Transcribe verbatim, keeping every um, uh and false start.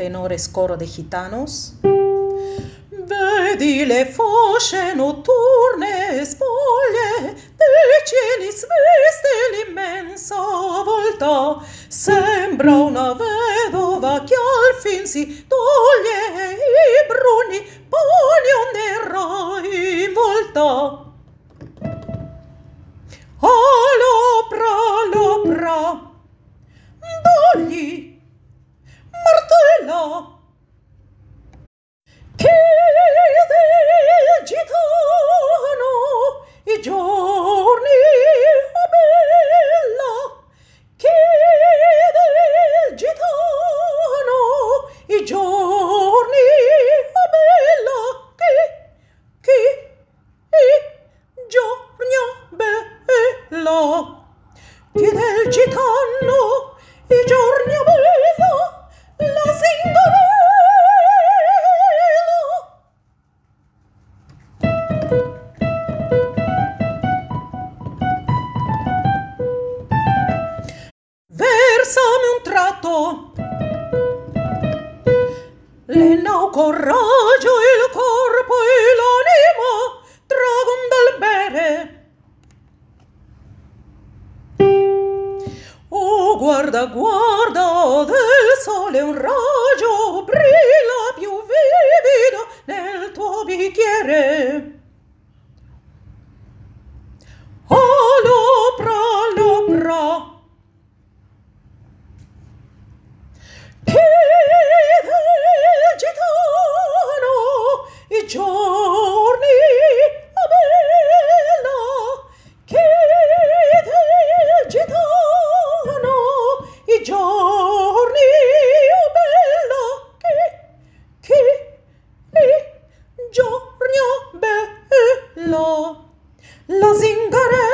tenores coro de gitanos. Vedi le fosce notturne spoglie dei cieli sveste l'immensa volta, sembra una vedova che al fin si toglie i bruni pani nera in volta. Allopra, allopra, dogli, martella, chiede il gitano i giorni, oh bella, chiede il gitano i giorni, oh bella, chi, chi, i giorni, oh bella, chiede il gitano i giorni, oh bella, la Zingarella. Versami un tratto l'enao coraggio, il corpo e l'anima tragon dal bere. Oh, guarda, guarda, del sole un raggio brilla più vivido nel tuo bicchiere. Allopra, allopra, chiede il gitano i giorni, oh bella, chiede il gitano i giorni, oh bella, chi, chi, i giorni, oh bella, la Zingarella.